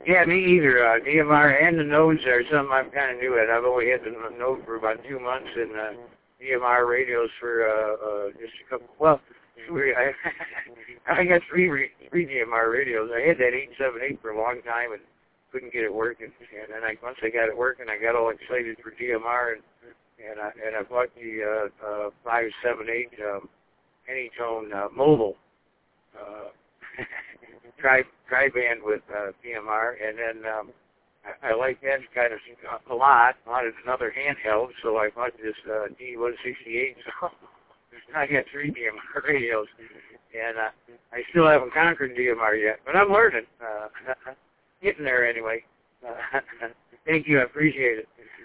Yeah, me either. DMR and the nodes are something I'm kind of new at. I've only had the node for about 2 months, and DMR radios for just a couple. Well, I got three DMR radios. I had that 878 for a long time and couldn't get it working. And then once I got it working, I got all excited for DMR, and I bought the 578 Anytone mobile. Tri-band with DMR, and then I like that kind of a lot. I wanted another handheld, so I bought this D168. So I got 3 DMR radios, and I still haven't conquered DMR yet, but I'm learning. Getting there anyway. Thank you, I appreciate it.